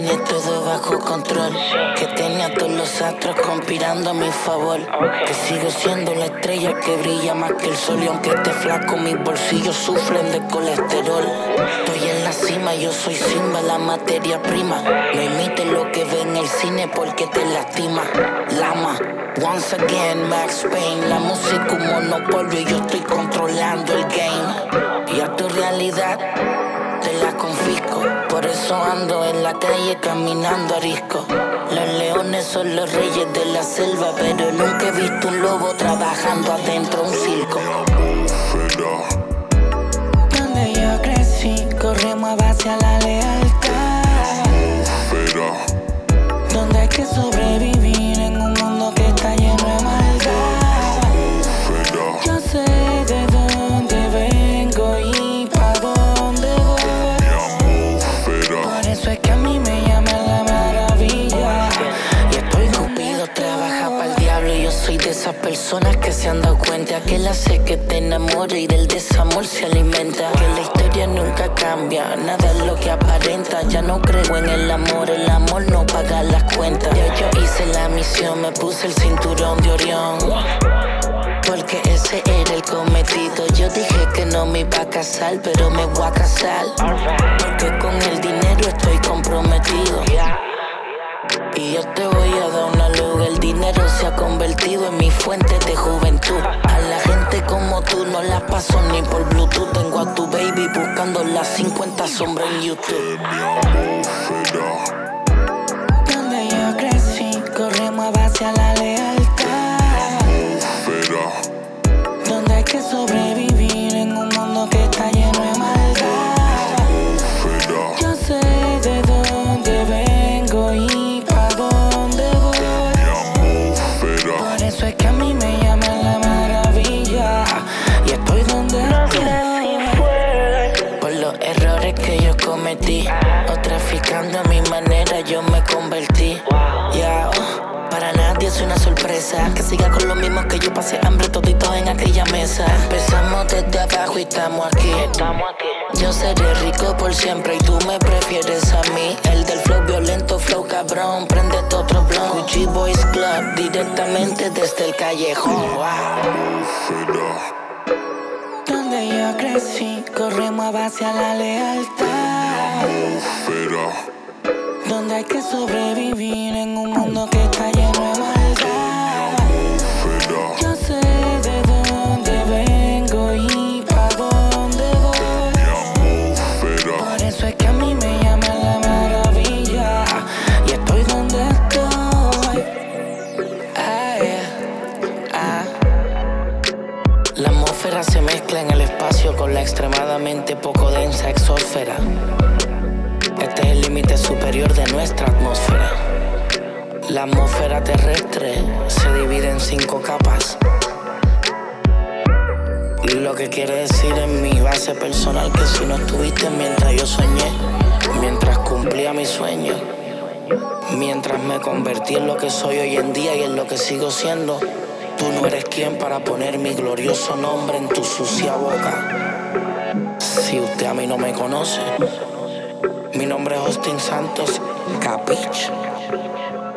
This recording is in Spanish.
tenía todo bajo control, que tenía todos los astros conspirando a mi favor, que sigo siendo la estrella que brilla más que el sol. Y aunque esté flaco, mis bolsillos sufren de colesterol. Estoy en la cima, yo soy Simba, la materia prima. No imites lo que ve en el cine porque te lastima. Lama, once again, Max Payne. La música un monopolio y yo estoy controlando el game. Y a tu realidad te la confisco. Por eso ando en la calle caminando arisco. Los leones son los reyes de la selva, pero nunca he visto un lobo trabajando adentro de un circo. Donde yo crecí, corremos a base a la lealtad. Donde hay que sobrevivir en un mundo que está lleno de maldad. Yo sé de dónde vengo y pa' dónde voy. Por eso es que a mí me llaman la maravilla. Y estoy Cupido, trabaja pa'l diablo. Y yo soy de esas personas que se han dado cuenta que él hace que te enamore y del desamor se alimenta. Que la historia nunca cambia, nada es lo que aparenta. Ya no creo en el amor no paga las cuentas. Yo hice la misión, me puse el cinturón de Orión, porque ese era el cometido. Yo dije que no me iba a casar, pero me voy a casar, porque con el dinero estoy comprometido. Y yo te voy a dar una luz. El dinero se ha convertido en mi fuente de juventud. A la gente como tú no la paso ni por Bluetooth. Tengo a tu baby buscando las 50 sombras en YouTube. Donde yo crecí, corremos a base a la lealtad. Donde hay que sobrevivir en un mundo que está lleno de maldad. Yo sé de dónde vengo y pa' dónde voy. Por eso es que a mí me llaman la maravilla. Y estoy donde estoy por los errores que yo cometí, o traficando a mi manera yo me convertí. Para nadie es una sorpresa que siga con lo mismo que yo pasé hambre toditos en aquella mesa. Empezamos desde abajo y estamos aquí. Yo seré rico por siempre y tú me prefieres a mí. El del flow violento, flow cabrón, prendete otro blog. Gucci Boys Club, directamente desde el callejón. Donde yo crecí, corremos a base a la lealtad. Donde hay que sobrevivir en un mundo que está lleno de maldad. Yo sé de dónde vengo y pa' dónde voy. Por eso es que a mí me llaman la maravilla. Y estoy donde estoy. La atmósfera se mezcla en el espacio con la extremadamente poco densa exósfera. Este es el límite superior de nuestra atmósfera. La atmósfera terrestre se divide en 5 capas. Lo que quiere decir en mi base personal que si no estuviste mientras yo soñé, mientras cumplía mi sueño, mientras me convertí en lo que soy hoy en día y en lo que sigo siendo, tú no eres quien para poner mi glorioso nombre en tu sucia boca. Si usted a mí no me conoce, mi nombre es Austin Santos, Capich.